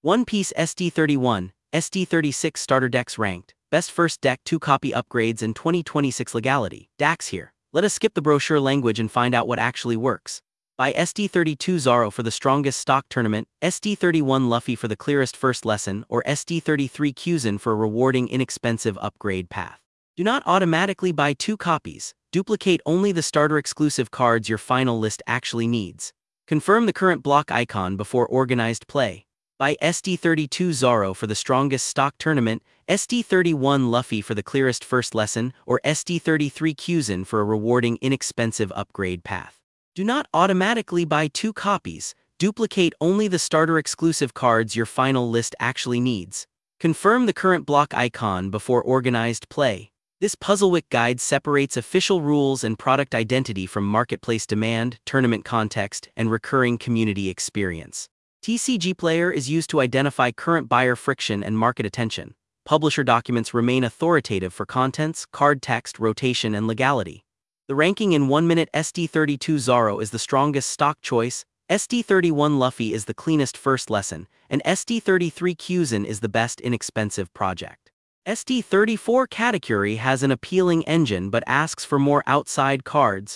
One Piece SD31, SD36 starter decks ranked. Best first deck 2-copy upgrades and 2026 legality. DAX here. Let us skip the brochure language and find out what actually works. By SD32 Zoro for the strongest stock tournament, SD31 Luffy for the clearest first lesson, or SD33 Kuzan for a rewarding inexpensive upgrade path. Do not automatically buy 2 copies. Duplicate only the starter exclusive cards your final list actually needs. Confirm the current block icon before organized play. By SD32 Zoro for the strongest stock tournament, SD31 Luffy for the clearest first lesson, or SD33 Kuzan for a rewarding inexpensive upgrade path. Do not automatically buy 2 copies. Duplicate only the starter exclusive cards your final list actually needs. Confirm the current block icon before organized play. This Puzzlewick guide separates official rules and product identity from marketplace demand, tournament context, and recurring community experience. TCG Player is used to identify current buyer friction and market attention. Publisher documents remain authoritative for contents, card text, rotation, and legality. The ranking in 1 minute: SD32 Zoro is the strongest stock choice, SD31 Luffy is the cleanest first lesson, and SD33 Kuzan is the best inexpensive project. SD34 Katakuri has an appealing engine but asks for more outside cards.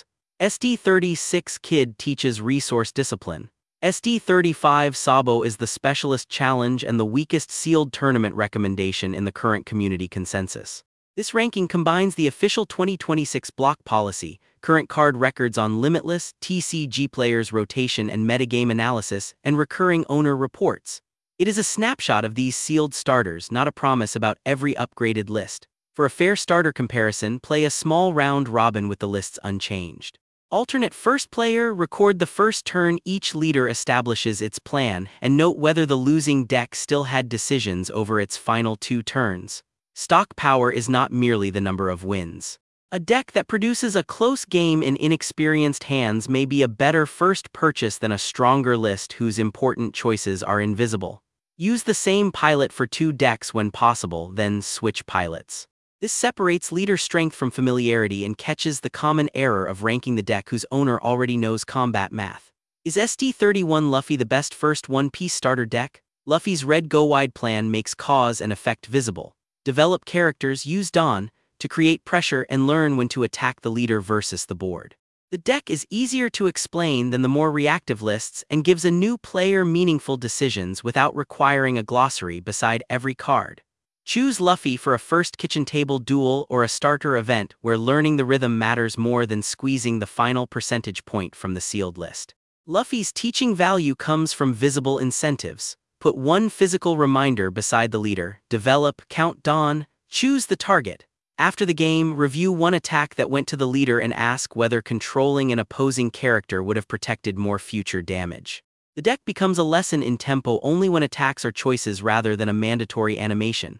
SD36 Kid teaches resource discipline. SD35 Sabo is the specialist challenge and the weakest sealed tournament recommendation in the current community consensus. This ranking combines the official 2026 block policy, current card records on Limitless, TCG Players rotation and metagame analysis, and recurring owner reports. It is a snapshot of these sealed starters, not a promise about every upgraded list. For a fair starter comparison, play a small round robin with the lists unchanged. Alternate first player: record the first turn each leader establishes its plan, and note whether the losing deck still had decisions over its final 2 turns. Stock power is not merely the number of wins. A deck that produces a close game in inexperienced hands may be a better first purchase than a stronger list whose important choices are invisible. Use the same pilot for 2 decks when possible, then switch pilots. This separates leader strength from familiarity and catches the common error of ranking the deck whose owner already knows combat math. Is SD31 Luffy the best first One Piece starter deck? Luffy's red go-wide plan makes cause and effect visible. Develop characters, use Dawn to create pressure, and learn when to attack the leader versus the board. The deck is easier to explain than the more reactive lists and gives a new player meaningful decisions without requiring a glossary beside every card. Choose Luffy for a first kitchen table duel or a starter event where learning the rhythm matters more than squeezing the final percentage point from the sealed list. Luffy's teaching value comes from visible incentives. Put 1 physical reminder beside the leader, develop, count Dawn, choose the target. After the game, review 1 attack that went to the leader and ask whether controlling an opposing character would have protected more future damage. The deck becomes a lesson in tempo only when attacks are choices rather than a mandatory animation.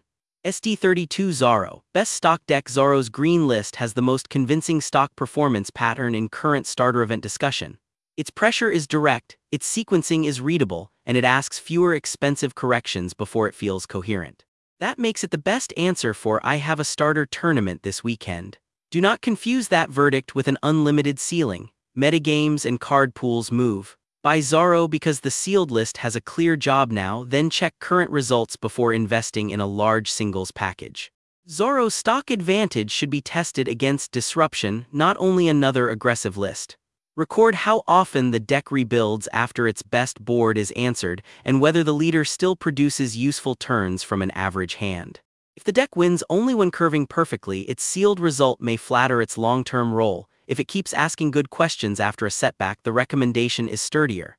SD32 Zoro, best stock deck. Zoro's green list has the most convincing stock performance pattern in current starter event discussion. Its pressure is direct, its sequencing is readable, and it asks fewer expensive corrections before it feels coherent. That makes it the best answer for "I have a starter tournament this weekend." Do not confuse that verdict with an unlimited ceiling. Metagames and card pools move. Buy Zoro because the sealed list has a clear job now, then check current results before investing in a large singles package. Zoro's stock advantage should be tested against disruption, not only another aggressive list. Record how often the deck rebuilds after its best board is answered, and whether the leader still produces useful turns from an average hand. If the deck wins only when curving perfectly, its sealed result may flatter its long-term role. If it keeps asking good questions after a setback, the recommendation is sturdier.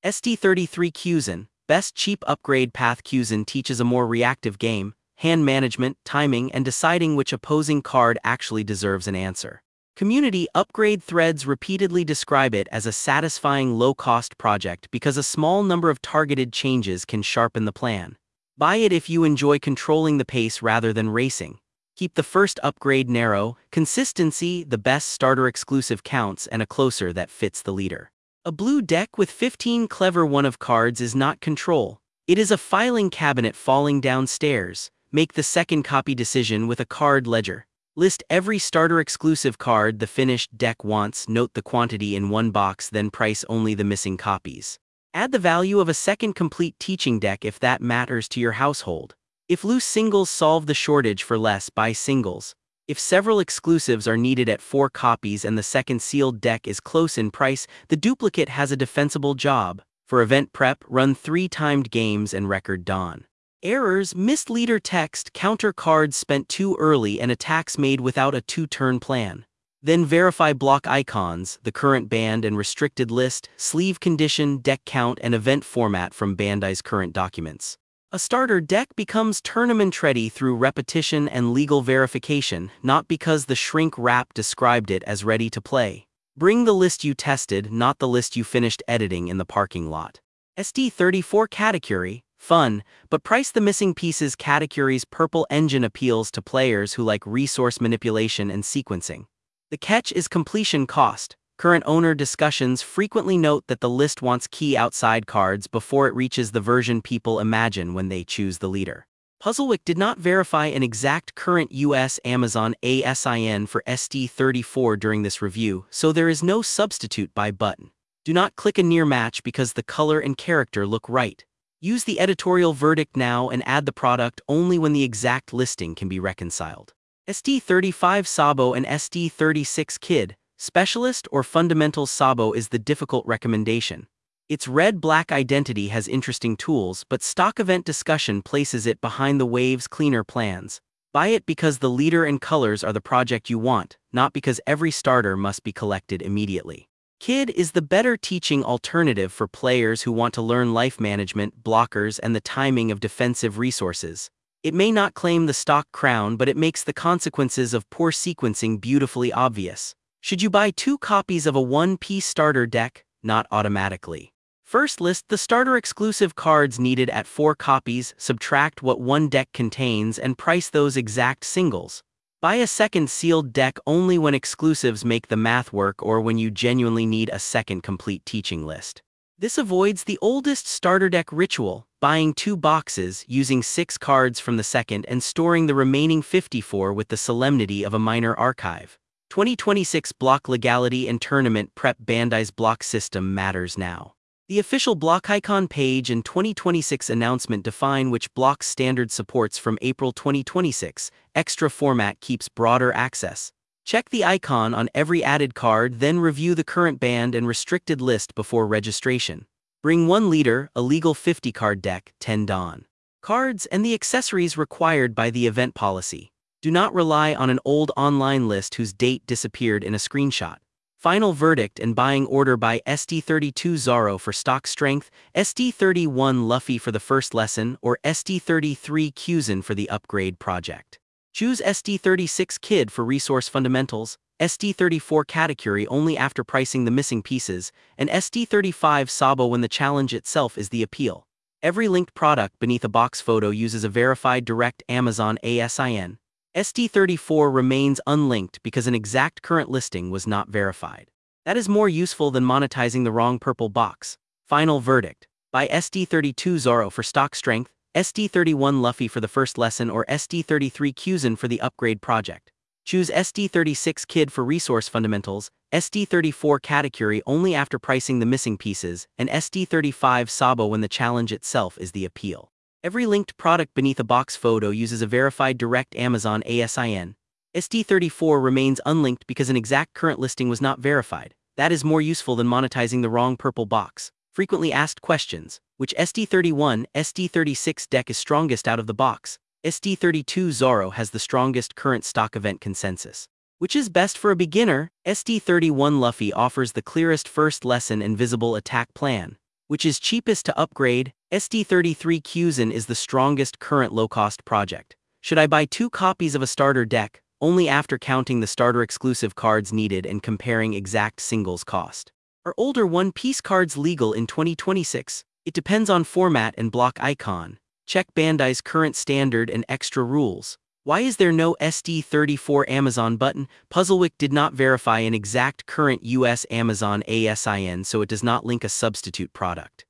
SD33 Kuzan, best cheap upgrade path. Kuzan teaches a more reactive game, hand management, timing, and deciding which opposing card actually deserves an answer. Community upgrade threads repeatedly describe it as a satisfying low-cost project because a small number of targeted changes can sharpen the plan. Buy it if you enjoy controlling the pace rather than racing. Keep the first upgrade narrow. Consistency: the best starter exclusive counts, and a closer that fits the leader. A blue deck with 15 clever one of cards is not control. It is a filing cabinet falling downstairs. Make the second copy decision with a card ledger. List every starter exclusive card the finished deck wants, note the quantity in 1 box, then price only the missing copies. Add the value of a second complete teaching deck if that matters to your household. If loose singles solve the shortage for less, buy singles. If several exclusives are needed at 4 copies and the second sealed deck is close in price, the duplicate has a defensible job. For event prep, run 3 timed games and record Dawn. Errors: missed leader text, counter cards spent too early, and attacks made without a 2-turn plan. Then verify block icons, the current banned and restricted list, sleeve condition, deck count, and event format from Bandai's current documents. A starter deck becomes tournament-ready through repetition and legal verification, not because the shrink wrap described it as ready to play. Bring the list you tested, not the list you finished editing in the parking lot. SD34 Katakuri, fun, but price the missing pieces. Katakuri's purple engine appeals to players who like resource manipulation and sequencing. The catch is completion cost. Current owner discussions frequently note that the list wants key outside cards before it reaches the version people imagine when they choose the leader. Puzzlewick did not verify an exact current US Amazon ASIN for SD34 during this review, so there is no substitute buy button. Do not click a near match because the color and character look right. Use the editorial verdict now and add the product only when the exact listing can be reconciled. SD35 Sabo and SD36 Kid, Specialist or Fundamentals. Sabo is the difficult recommendation. Its red-black identity has interesting tools, but stock event discussion places it behind the Wave's cleaner plans. Buy it because the leader and colors are the project you want, not because every starter must be collected immediately. Kid is the better teaching alternative for players who want to learn life management, blockers, and the timing of defensive resources. It may not claim the stock crown, but it makes the consequences of poor sequencing beautifully obvious. Should you buy 2 copies of a one-piece starter deck? Not automatically. First, list the starter exclusive cards needed at 4 copies, subtract what one deck contains, and price those exact singles. Buy a second sealed deck only when exclusives make the math work or when you genuinely need a second complete teaching list. This avoids the oldest starter deck ritual, buying 2 boxes, using 6 cards from the second and storing the remaining 54 with the solemnity of a minor archive. 2026 block legality and tournament prep. Bandai's block system matters now. The official block icon page and 2026 announcement define which block standard supports from April 2026. Extra format keeps broader access. Check the icon on every added card, then review the current banned and restricted list before registration. Bring 1 leader, a legal 50-card deck, 10 Dawn cards, and the accessories required by the event policy. Do not rely on an old online list whose date disappeared in a screenshot. Final verdict and buying order. By SD32 Zoro for stock strength, SD31 Luffy for the first lesson, or SD33 Kuzan for the upgrade project. Choose SD36 Kid for resource fundamentals, SD34 Katakuri only after pricing the missing pieces, and SD35 Sabo when the challenge itself is the appeal. Every linked product beneath a box photo uses a verified direct Amazon ASIN. SD34 remains unlinked because an exact current listing was not verified. That is more useful than monetizing the wrong purple box. Final verdict. Buy SD32 Zoro for stock strength, SD31 Luffy for the first lesson, or SD33 Kuzan for the upgrade project. Choose SD36 Kid for resource fundamentals, SD34 Katakuri only after pricing the missing pieces, and SD35 Sabo when the challenge itself is the appeal. Every linked product beneath a box photo uses a verified direct Amazon ASIN. SD34 remains unlinked because an exact current listing was not verified. That is more useful than monetizing the wrong purple box. Frequently asked questions: which SD31, SD36 deck is strongest out of the box? SD32 Zoro has the strongest current stock event consensus. Which is best for a beginner? SD31 Luffy offers the clearest first lesson and visible attack plan. Which is cheapest to upgrade? SD33 Kuzan is the strongest current low-cost project. Should I buy 2 copies of a starter deck? Only after counting the starter exclusive cards needed and comparing exact singles cost. Are older one-piece cards legal in 2026? It depends on format and block icon. Check Bandai's current standard and extra rules. Why is there no SD34 Amazon button? Puzzlewick did not verify an exact current US Amazon ASIN, so it does not link a substitute product.